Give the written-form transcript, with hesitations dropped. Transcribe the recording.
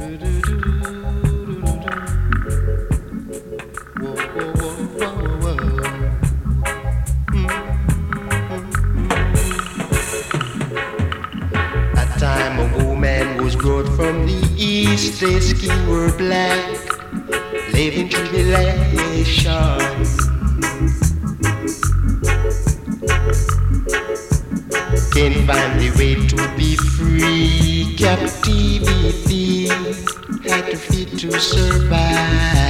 Their skin were black, living tribulation. Can't find the way to be free. Captivity had to fit to survive.